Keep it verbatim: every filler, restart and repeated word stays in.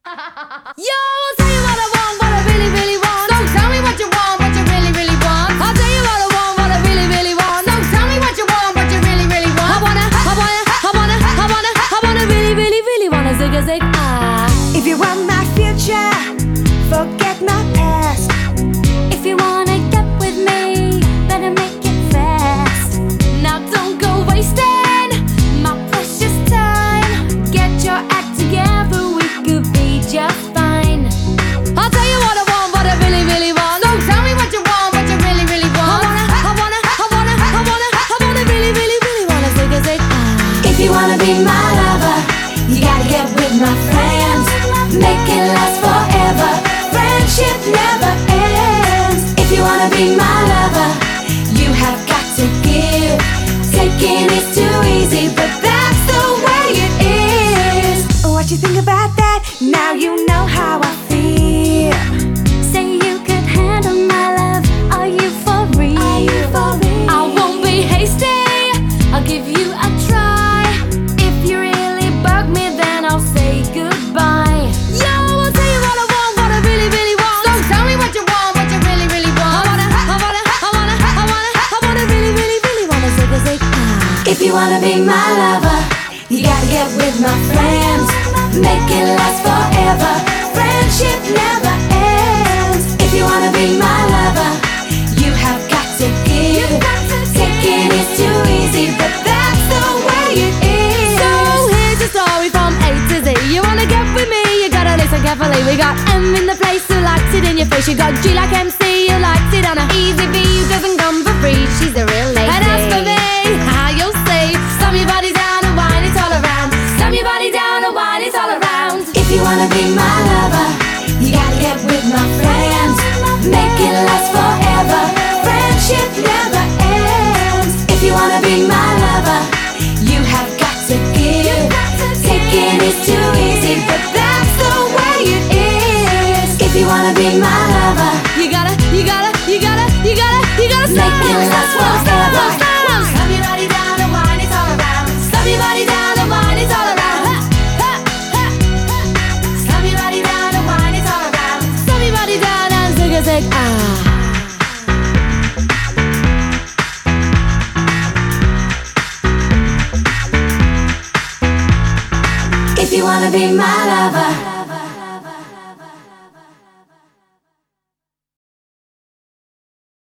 Yo, I'll tell you what I want, what I really, really want. So tell me what you want, what you really, really want. I'll tell you what I want, what I really, really want. So tell me what you want, what you really, really want. I wanna, I wanna, I wanna, I wanna, I wanna really, really, really wanna zig a zig ah. If you want my future, forget my past. If you wanna get with me, better make it fast. Now don't go wasting my precious time. Get your act together, we could be just fine. I'll tell you what I want, what I really, really want. So tell me what you want, what you really, really want. I wanna, I wanna, I wanna, I wanna, I wanna really, really, really wanna zig a zig ah. If you wanna be my lover, you gotta get with my friends. Make it last forever. Friendship never ends. If you wanna be my lover, you have got to give. Taking is too easy, but that's the way it is. What you think about that? Now you know how I feel. Say you could handle my love. Are you for real? Are you for real? I won't be hasty. I'll give you a try. If you really bug me, then I'll say goodbye. Yo, I'll tell you what I want, what I really, really want. So tell me what you want, what you really, really want. I wanna, I wanna, I wanna, I wanna, I wanna really, really, really wanna zig a zig ah. If you wanna be my lover, you gotta get with my friends. Make it last forever. Friendship never ends. If you wanna be my lover, you have got to give. Taking is too easy, but that's the way it is. So here's a story from A to Z. You wanna get with me, you gotta listen carefully. We got M in the place who likes it in your face. You got G like M C, who likes it on a easy B, who doesn't come for free. She's a real lady. And as for me, how you'll see, slam your body down and wine it all around. Slam your body down and wine it all around. If you wanna be my lover, you gotta get with my friends. Make it last forever. Friendship never ends. If you wanna be my lover, you have got to give. Taking is too easy, but that's the way it is. If you wanna be my lover, You gotta, you gotta, you gotta, you gotta, you gotta slam, make it last slam, slam, forever. slam. Slam your body down and wine it all around. Slam your body down and wine it all around. Ha, ha, ha. Slam your body down and wine it all around. Slam your body down and zig a zig ah. If you wanna be my lover,